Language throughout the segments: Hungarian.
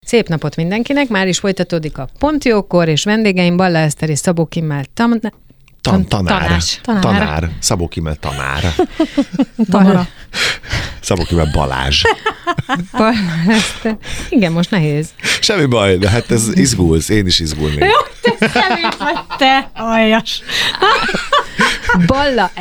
Szép napot mindenkinek, már is folytatódik a Pontjókor, és vendégeim Balla Eszter és Szabó Kimmel Tanár. Szabó Kimmel tanár. Szabó Kimmel Balázs. Igen, most nehéz. Semmi baj, de hát ez izgulsz, én is izgulnék. Jó, te szemét vagy te, aljas. Balla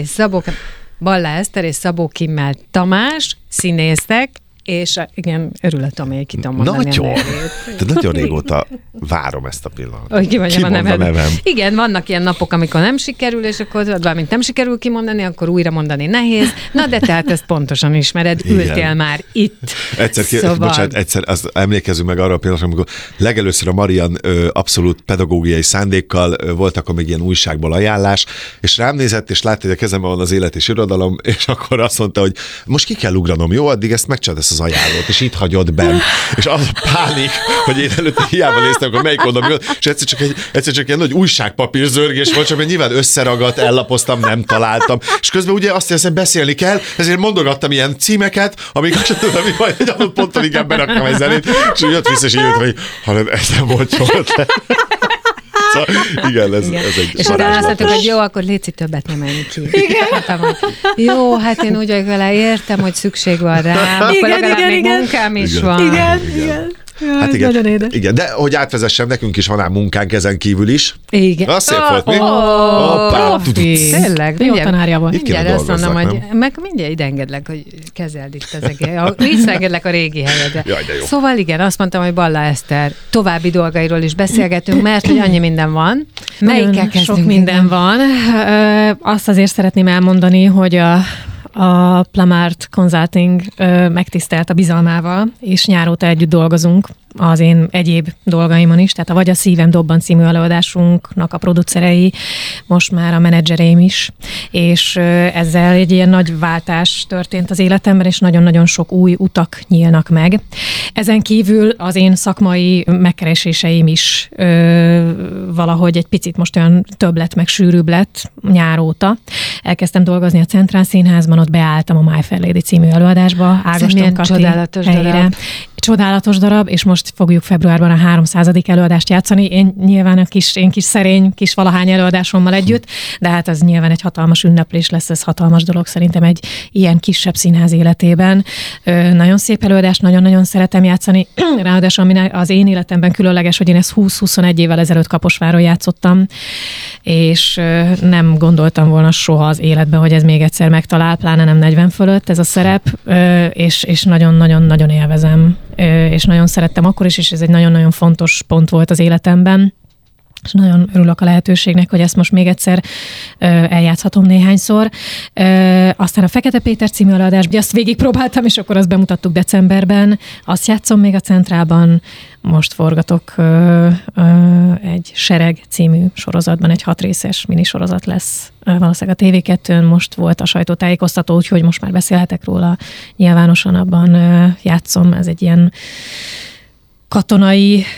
Eszter és Szabó Kimmel Tamás, színészek, és igen, örülök, amelyik ki tudom mondani Nagyon. a nevét. De nagyon régóta várom ezt a pillanatot. Hogy kimondjam a Kimond a nevem. Igen, vannak ilyen napok, amikor nem sikerül, és akkor valamint nem sikerül kimondani, akkor újra mondani nehéz. Na de tehát ezt pontosan ismered, ültél már itt. Egyszer azt emlékezzünk meg arra a pillanatra, amikor legelőször a Marian abszolút pedagógiai szándékkal volt akkor még ilyen újságból ajánlás, és rám nézett, és látta, hogy a kezemben van az élet és irodalom, és akkor azt mondta, hogy most ki kell ugranom, jó? Addig ezt megcsinálod, ezt az ajánlót, és itt hagyod benn. És az a pánik, hogy én előtte hiába néztem, akkor melyik oldalon jön, és egyszer csak ilyen nagy újságpapír zörgés volt, csak mert nyilván összeragadt, ellapoztam, nem találtam. És közben ugye azt hiszem, beszélni kell, ezért mondogattam ilyen címeket, amik azt sem tudom, hogy majd egy adott ponton inkább beraktam egy zenét, és úgy jött vissza, és így jött, hogy hanem ez nem volt jó. Szóval, igen, ez egy és utána azt mondtuk, hogy jó, akkor légy többet nem menj ki. Igen. Jó, hát én úgy vagyok vele, értem, hogy szükség van rám, akkor legalább még munkám is van. Igen. Hát igen, de hogy átvezessem, nekünk is van ám munkánk ezen kívül is. Igen. Az szép volt, mi? Tényleg. Jó tanárja van. Mindjárt azt mondom, hogy mindjárt ide engedlek, hogy kezeld itt az egész. Visszaengedlek a régi helyedre. Jaj, de jó. Szóval igen, azt mondtam, hogy Balla Eszter további dolgairól is beszélgetünk, mert hogy annyi minden van. Melyikkel kezdünk? Sok minden van. Azt azért szeretném elmondani, hogy a Plamart Consulting megtisztelt a bizalmával, és nyár óta együtt dolgozunk az én egyéb dolgaimon is, tehát a Vagy a szívem dobban című előadásunknak a producerei, most már a menedzsereim is, és ezzel egy ilyen nagy váltás történt az életemben, és nagyon-nagyon sok új utak nyílnak meg. Ezen kívül az én szakmai megkereséseim is valahogy egy picit most olyan több lett, meg sűrűbb lett nyár óta. Elkezdtem dolgozni a Centrál Színházban, ott beálltam a My Fair Lady című előadásba, Ágoston Kati csodálatos helyére. darab. Csodálatos darab, és most fogjuk februárban a 300. előadást játszani. Én nyilván én kis szerény, kis valahány előadásommal együtt, de hát ez nyilván egy hatalmas ünneplés lesz, ez hatalmas dolog szerintem egy ilyen kisebb színház életében. Nagyon szép előadás, nagyon-nagyon szeretem játszani. Ráadásul ami az én életemben különleges, hogy én ezt 20-21 évvel ezelőtt Kaposváron játszottam, és nem gondoltam volna soha az életben, hogy ez még egyszer megtalál, pláne nem 40 fölött ez a szerep, és nagyon-nagyon-nagyon élvezem. És nagyon szerettem akkor is, és ez egy nagyon-nagyon fontos pont volt az életemben. És nagyon örülök a lehetőségnek, hogy ezt most még egyszer eljátszhatom néhányszor. Aztán a Fekete Péter című előadás, azt végigpróbáltam, és akkor azt bemutattuk decemberben. Azt játszom még a Centrálban. Most forgatok egy Sereg című sorozatban, egy 6 részes minisorozat lesz. Valószínűleg a TV2-n most volt a sajtótájékoztató, úgyhogy most már beszélhetek róla nyilvánosan, abban játszom. Ez egy ilyen katonai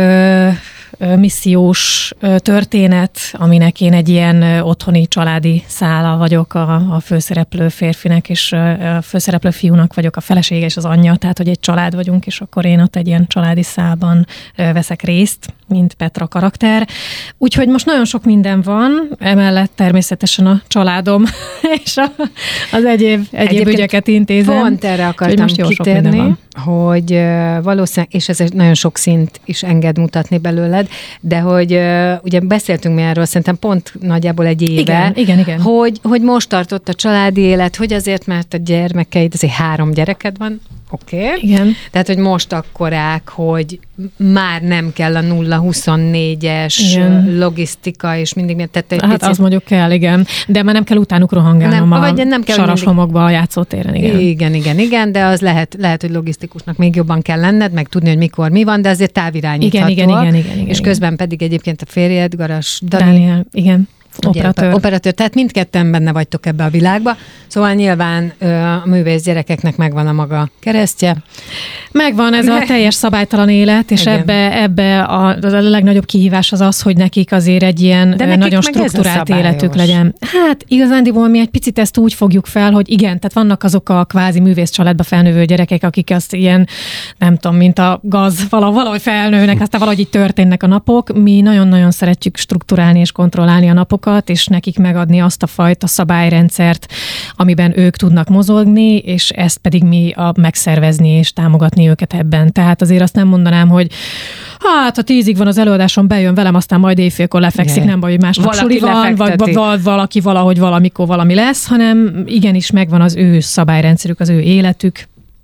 missziós történet, aminek én egy ilyen otthoni családi szála vagyok a főszereplő férfinek, és a főszereplő fiúnak vagyok a felesége és az anyja, tehát hogy egy család vagyunk, és akkor én ott egy ilyen családi szálban veszek részt, mint Petra karakter. Úgyhogy most nagyon sok minden van, emellett természetesen a családom és az egyéb ügyeket intézem. Pont erre akartam kitérni, hogy valószínűleg, és ez nagyon sok szint is enged mutatni belőled, de hogy ugye beszéltünk mi erről, szerintem pont nagyjából egy éve, igen. Hogy most tartott a családi élet, hogy azért, mert a gyermekeid, azért 3 gyereked van, oké. Igen. Tehát, hogy most akkorák, hogy már nem kell a 0-24-es logisztika, és mindig miért tette egy picit. Az mondjuk kell, igen. De már nem kell utánuk rohangálnom nem kell saras homokba a játszótéren, igen. Igen, de az lehet, hogy logisztikusnak még jobban kell lenned, meg tudni, hogy mikor mi van, de azért távirányítható. Igen. És közben pedig egyébként a férjed, Garas Dániel, igen. Operatőr. Tehát mindketten benne vagytok ebbe a világba. Szóval nyilván a művész gyerekeknek megvan a maga keresztje. Megvan ez a teljes szabálytalan élet, és ebbe a legnagyobb kihívás az, hogy nekik azért egy ilyen nagyon strukturált életük legyen. Hát igazándiból mi egy picit ezt úgy fogjuk fel, hogy igen, tehát vannak azok a kvázi művész családba felnövő gyerekek, akik azt ilyen, nem tudom, mint a gaz, valahogy felnőnek, aztán valahogy így történnek a napok. Mi nagyon-nagyon szeretjük strukturálni és kontrollálni a napokat, és nekik megadni azt a fajta szabályrendszert, amiben ők tudnak mozogni, és ezt pedig mi megszervezni és támogatni őket ebben. Tehát azért azt nem mondanám, hogy hát, ha 10-ig van az előadáson, bejön velem, aztán majd éjfélkor lefekszik, nem baj, hogy másnap suli van, vagy valaki valahogy valamikor valami lesz, hanem igenis megvan az ő szabályrendszerük, az ő életük,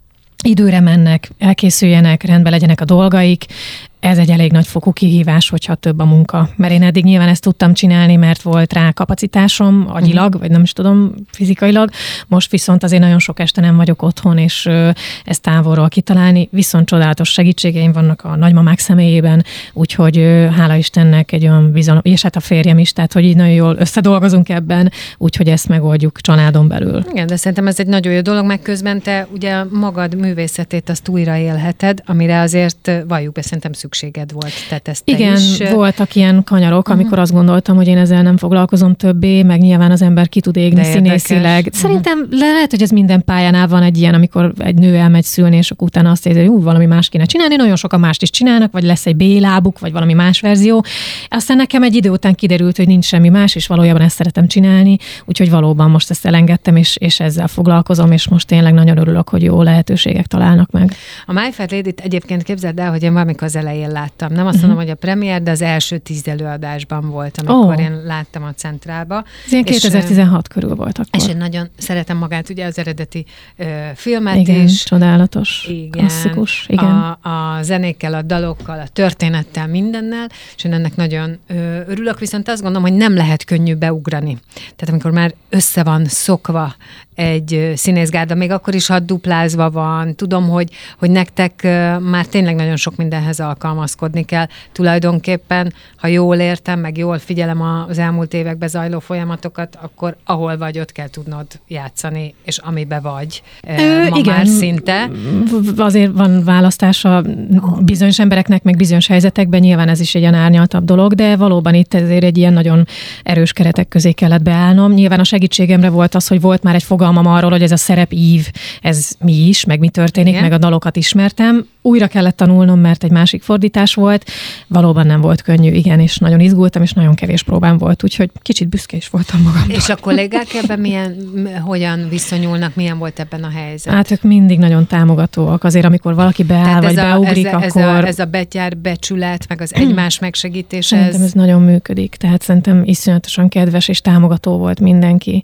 időre mennek, elkészüljenek, rendben legyenek a dolgaik. Ez egy elég nagy fokú kihívás, hogyha több a munka. Mert én eddig nyilván ezt tudtam csinálni, mert volt rá kapacitásom agyilag, vagy nem is tudom, fizikailag. Most viszont azért nagyon sok este nem vagyok otthon, és ezt távolról kitalálni. Viszont csodálatos segítségeim vannak a nagymamák személyében, úgyhogy hála Istennek egy olyan bizalom, és hát a férjem is, tehát hogy így nagyon jól összedolgozunk ebben, úgyhogy ezt megoldjuk családon belül. Igen, de szerintem ez egy nagyon jó dolog, meg közben te ugye magad művészetét azt újra élheted, amire azért valljuk be, szerintem szükséged volt. Tehát ezt igen, is... voltak ilyen kanyarok, amikor azt gondoltam, hogy én ezzel nem foglalkozom többé, meg nyilván az ember ki tud égni színészileg. Szerintem lehet, hogy ez minden pályánál van egy ilyen, amikor egy nő elmegy szülni, és akkor utána azt érzi, hogy valami más kéne csinálni, nagyon sokan mást is csinálnak, vagy lesz egy B-lábuk, vagy valami más verzió. Aztán nekem egy idő után kiderült, hogy nincs semmi más, és valójában ezt szeretem csinálni, úgyhogy valóban most ezt elengedtem, és ezzel foglalkozom, és most tényleg nagyon örülök, hogy jó lehetőségek találnak meg. A My Fair Lady-t egyébként képzeld el, hogy én valamikor az elején láttam. Nem azt mondom, hogy a premier, de az első 10 előadásban volt, amikor én láttam a Centrálba. Ez ilyen 2016 körül volt akkor. És én nagyon szeretem magát, ugye az eredeti filmet igen, is. Csodálatos, igen, klasszikus. Igen. A zenékkel, a dalokkal, a történettel, mindennel, és én ennek nagyon örülök, viszont azt gondolom, hogy nem lehet könnyű beugrani. Tehát amikor már össze van szokva egy színészgárda, még akkor is, ha duplázva van. Tudom, hogy nektek már tényleg nagyon sok mindenhez alkalmazkodni kell. Tulajdonképpen, ha jól értem, meg jól figyelem az elmúlt években zajló folyamatokat, akkor ahol vagy, ott kell tudnod játszani, és amibe vagy. Ma igen, már szinte. Azért van választása bizonyos embereknek, meg bizonyos helyzetekben, nyilván ez is egy ilyen árnyaltabb dolog, de valóban itt ezért egy ilyen nagyon erős keretek közé kellett beállnom. Nyilván a segítségemre volt az, hogy volt már egy fogalmam arról, hogy ez a szerepív, ez mi is, meg mi történik, igen, meg a dalokat ismertem. Újra kellett tanulnom, mert egy másik fordítás volt. Valóban nem volt könnyű, igen, és nagyon izgultam, és nagyon kevés próbám volt, úgyhogy kicsit büszke is voltam magamra. És a kollégák ebben hogyan viszonyulnak, milyen volt ebben a helyzet? Hát ők mindig nagyon támogatóak. Azért, amikor valaki beáll, vagy beugrik, akkor... Ez a betyár becsület, meg az egymás megsegítése. Szerintem ez nagyon működik. Tehát szerintem iszonyatosan kedves és támogató volt mindenki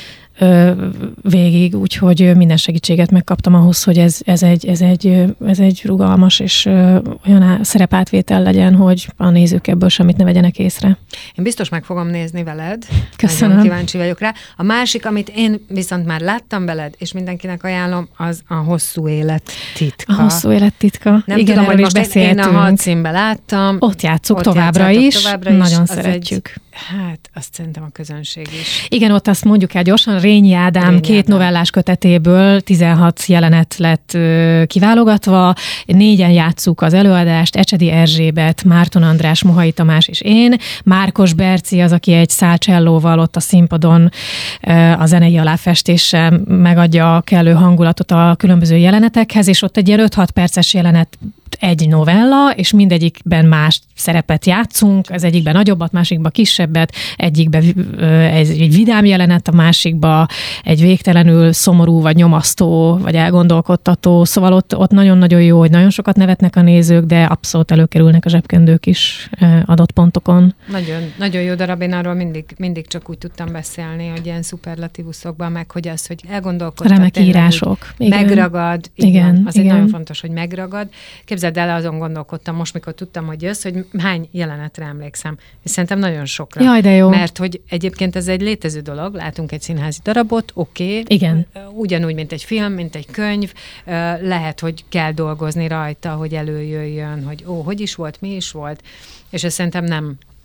végig, úgyhogy minden segítséget megkaptam ahhoz, hogy ez egy rugalmas és olyan szerepátvétel legyen, hogy a nézők ebből semmit ne vegyenek észre. Én biztos meg fogom nézni veled. Köszönöm. Nagyon kíváncsi vagyok rá. A másik, amit én viszont már láttam veled, és mindenkinek ajánlom, az a Hosszú élet titka. A Hosszú élet titka. Nem tudom, hogy most én a Halcímben láttam. Ott játsszuk továbbra is. Nagyon szeretjük. Hát, azt szerintem a közönség is. Igen, ott azt mondjuk el gyorsan, Rényi Ádám 2 novellás kötetéből 16 jelenet lett kiválogatva, 4-en játsszuk az előadást, Ecsedi Erzsébet, Márton András, Mohai Tamás és én, Márkos Berci az, aki egy szálcsellóval ott a színpadon a zenei aláfestéssel megadja a kellő hangulatot a különböző jelenetekhez, és ott egy ilyen 5-6 perces jelenet egy novella, és mindegyikben más szerepet játszunk, az egyikben nagyobbat, másikban kisebbet, egyikben egy vidám jelenet, a másikban egy végtelenül szomorú, vagy nyomasztó, vagy elgondolkodtató, szóval ott nagyon-nagyon jó, hogy nagyon sokat nevetnek a nézők, de abszolút előkerülnek a zsebkendők is adott pontokon. Nagyon, nagyon jó darab, én arról mindig csak úgy tudtam beszélni, hogy ilyen szuperlatívuszokban, meg hogy az, hogy elgondolkodtak. Remek írások. Megragad. Igen. Az egy nagyon fontos, hogy megragad. Képzeld el, azon gondolkodtam most, mikor tudtam, hogy jössz, hogy hány jelenetre emlékszem. És szerintem nagyon sokra. Jaj, de jó. Mert hogy egyébként ez egy létező dolog, látunk egy színházi darabot, oké. Igen. Ugyanúgy, mint egy film, mint egy könyv, lehet, hogy kell dolgozni rajta, hogy előjöjjön, hogy hogy is volt, mi is volt. És ez szerintem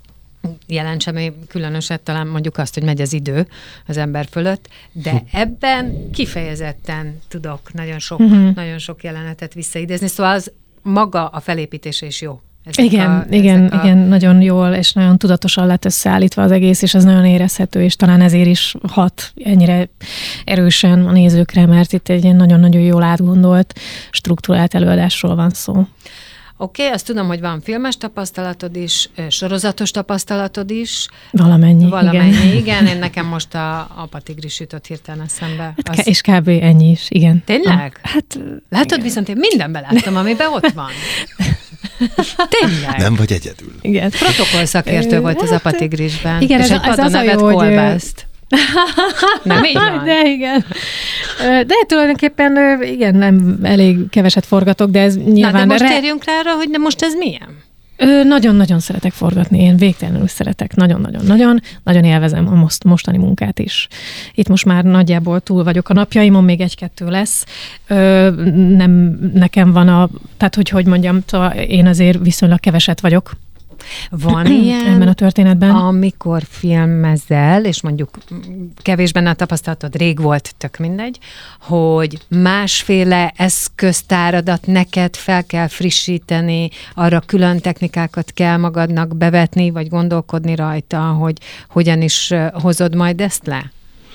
jelentsem különöset, talán mondjuk azt, hogy megy az idő az ember fölött, de ebben kifejezetten tudok nagyon sok jelenetet visszaidézni, szóval az maga a felépítése is jó. Igen, nagyon jól és nagyon tudatosan lett összeállítva az egész, és ez nagyon érezhető, és talán ezért is hat ennyire erősen a nézőkre, mert itt egy nagyon-nagyon jól átgondolt, struktúrált előadásról van szó. Oké, azt tudom, hogy van filmes tapasztalatod is, sorozatos tapasztalatod is. Valamennyi, igen. Én nekem most a Apatigris jutott hirtelen eszembe. És kb. Ennyi is, igen. Tényleg? Látod, viszont én mindenben láttam, amiben ott van. Tényleg? Nem vagy egyedül. Igen. Protokollszakértő volt az Apatigrisben. Igen, és egy padon nevet kolbászt. Nem így van? De igen. De tulajdonképpen igen, nem elég keveset forgatok, de ez nyilván... Na, de most térjünk rá arra, hogy de most ez milyen? Nagyon-nagyon szeretek forgatni, én végtelenül szeretek, nagyon élvezem a mostani munkát is. Itt most már nagyjából túl vagyok a napjaimon, még 1-2 lesz. Nem nekem van tehát hogy mondjam, én azért viszonylag keveset vagyok. Van ilyen, ebben a történetben, amikor filmezel, és mondjuk kevés benne a tapasztalatod, rég volt, tök mindegy, hogy másféle eszköztáradat neked fel kell frissíteni, arra külön technikákat kell magadnak bevetni, vagy gondolkodni rajta, hogy hogyan is hozod majd ezt le?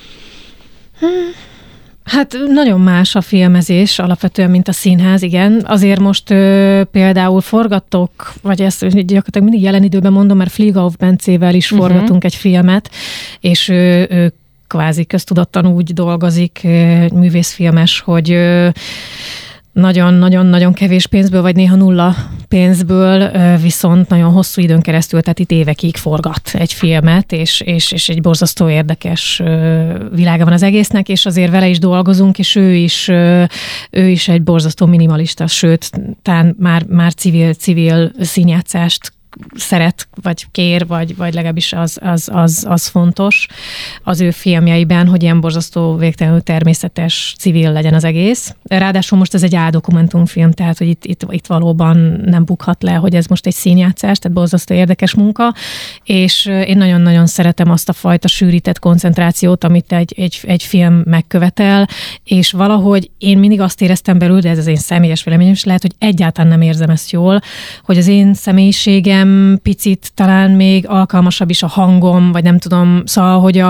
Hát nagyon más a filmezés alapvetően, mint a színház, igen. Azért most például forgattok, vagy ezt gyakorlatilag mindig jelen időben mondom, mert Flieghoff Bencével is forgatunk egy filmet, és ő kvázi köztudottan úgy dolgozik, művészfilmes, hogy nagyon-nagyon kevés pénzből, vagy néha nulla pénzből, viszont nagyon hosszú időn keresztül, tehát itt évekig forgat egy filmet, és egy borzasztó érdekes világa van az egésznek, és azért vele is dolgozunk, és ő is egy borzasztó minimalista, sőt, talán már civil színjátszást szeret, vagy kér, vagy legalábbis az fontos az ő filmjeiben, hogy ilyen borzasztó, végtelenül természetes, civil legyen az egész. Ráadásul most ez egy áldokumentumfilm, tehát hogy itt valóban nem bukhat le, hogy ez most egy színjátszás, tehát borzasztó érdekes munka, és én nagyon-nagyon szeretem azt a fajta sűrített koncentrációt, amit egy film megkövetel, és valahogy én mindig azt éreztem belül, de ez az én személyes véleményem, és lehet, hogy egyáltalán nem érzem ezt jól, hogy az én személyiségem picit talán még alkalmasabb is a hangom, vagy nem tudom, szóval, hogy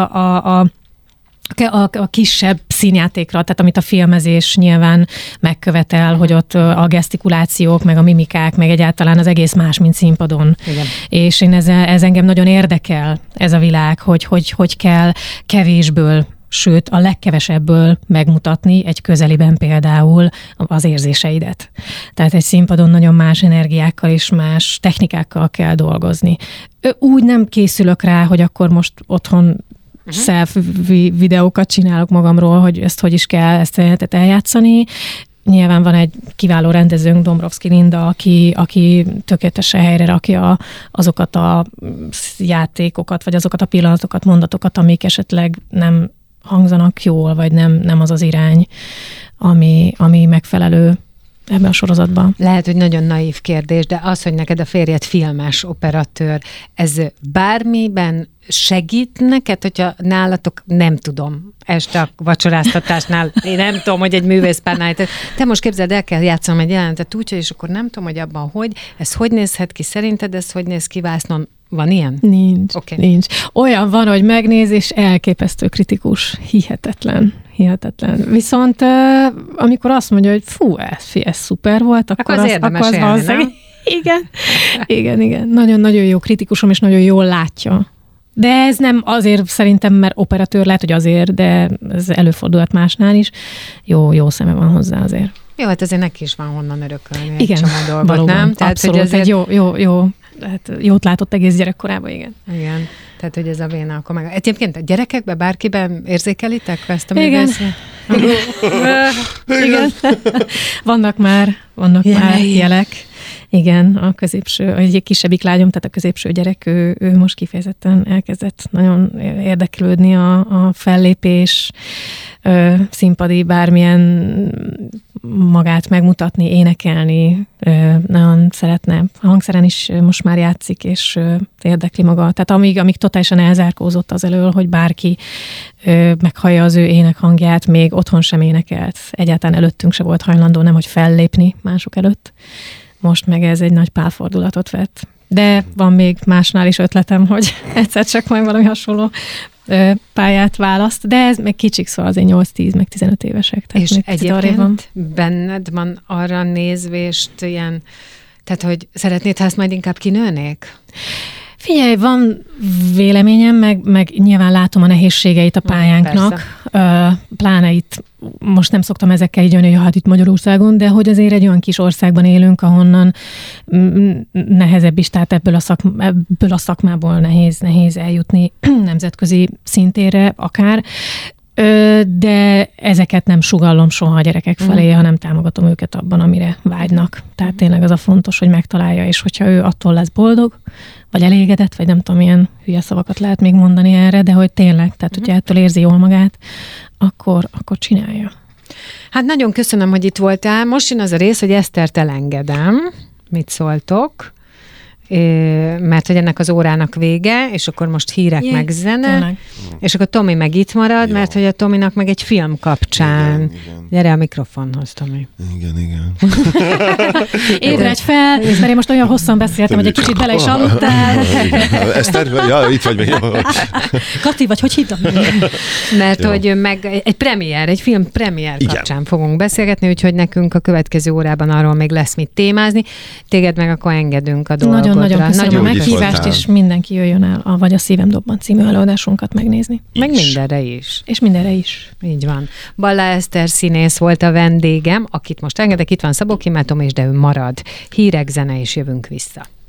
a kisebb színjátékra, tehát amit a filmezés nyilván megkövetel, hogy ott a gesztikulációk, meg a mimikák, meg egyáltalán az egész más, mint színpadon. Igen. És én ez engem nagyon érdekel, ez a világ, hogy kell kevésből, sőt a legkevesebből megmutatni egy közeliben például az érzéseidet. Tehát egy színpadon nagyon más energiákkal és más technikákkal kell dolgozni. Úgy nem készülök rá, hogy akkor most otthon selfie videókat csinálok magamról, hogy ezt hogy is kell ezt eljátszani. Nyilván van egy kiváló rendezőnk, Dombrovszky Linda, aki tökéletesen helyre rakja azokat a játékokat, vagy azokat a pillanatokat, mondatokat, amik esetleg nem hangzanak jól, vagy nem az az irány, ami megfelelő ebben a sorozatban. Lehet, hogy nagyon naív kérdés, de az, hogy neked a férjed filmes operatőr, ez bármiben segít neked, hogyha nálatok, nem tudom, este a vacsoráztatásnál, én nem tudom, hogy egy művészpárnál, te most képzeld, el kell játszanom egy jelenetet úgy, és akkor nem tudom, hogy abban ez hogy nézhet ki, szerinted ez hogy néz ki vásznon? Van ilyen? Nincs, okay. Nincs. Olyan van, hogy megnéz, és elképesztő kritikus. Hihetetlen. Viszont amikor azt mondja, hogy fú, ez szuper volt, akkor az érdemes élni, nem? Igen. Nagyon-nagyon jó kritikusom, és nagyon jól látja. De ez nem azért szerintem, mert operatőr, lehet, hogy azért, de ez előfordulhat másnál is. Jó szeme van hozzá azért. Jó, hát azért neki is van honnan örökölni. Igen, egy csomó dolgot, valóban, nem? Tehát, abszolút, hogy azért... jó. Hát jót látott egész gyerekkorában, igen. Igen, tehát hogy ez a véna akkor meg... Egyébként a gyerekekben, bárkiben érzékelitek ezt a igen. Igen. Vannak már jelek. Igen, a középső, egy kisebbik lányom, tehát a középső gyerek, ő most kifejezetten elkezdett nagyon érdeklődni a fellépés, színpadi bármilyen magát megmutatni, énekelni, nagyon szeretne. A hangszeren is most már játszik, és érdekli maga. Tehát amíg totálisan elzárkózott az elől, hogy bárki meghallja az ő énekhangját, még otthon sem énekelt. Egyáltalán előttünk se volt hajlandó, nem hogy fellépni mások előtt. Most meg ez egy nagy pálfordulatot vett. De van még másnál is ötletem, hogy egyszer csak majd valami hasonló pályát választ, de ez még kicsik, szóval azért 8-10, meg 15 évesek. És egyébként benned van arra nézvést ilyen, tehát hogy szeretnéd, ha ezt majd inkább kinőnék? Figyelj, van véleményem, meg nyilván látom a nehézségeit a pályánknak. Pláne itt most nem szoktam ezekkel így jönni, hogy hát itt Magyarországon, de hogy azért egy olyan kis országban élünk, ahonnan nehezebb is, tehát ebből a szakmából nehéz eljutni nemzetközi szintére akár. De ezeket nem sugallom soha a gyerekek felé, hanem támogatom őket abban, amire vágynak. Tehát tényleg az a fontos, hogy megtalálja, és hogyha ő attól lesz boldog, vagy elégedett, vagy nem tudom, milyen hülye szavakat lehet még mondani erre, de hogy tényleg, tehát hogyha ettől érzi jól magát, akkor csinálja. Hát nagyon köszönöm, hogy itt voltál. Most jön az a rész, hogy Esztert elengedem. Mit szóltok? Mert hogy ennek az órának vége, és akkor most hírek meg zene, tényleg. És akkor Tomi meg itt marad, jó. Mert hogy a Tominak meg egy film kapcsán. Igen. Gyere a mikrofonhoz, Tomi. Igen. Ébredj fel, mert én most olyan hosszan beszéltem, hogy egy kicsit bele is aludtál. Eszter, ja, itt vagy még. Kati, vagy hogy hívtam? Mert jó. Hogy meg egy film premier kapcsán fogunk beszélgetni, úgyhogy nekünk a következő órában arról még lesz mit témázni. Téged meg akkor engedünk a dolgot. Nagyon köszönöm a meghívást, és mindenki jöjjön el a Vagy a szívem dobban című előadásunkat megnézni. Meg mindenre is. És mindenre is. Így van. Balla Eszter színész volt a vendégem, akit most engedek, itt van Szabó Kímá Tomi, de ő marad. Hírek, zene, és jövünk vissza.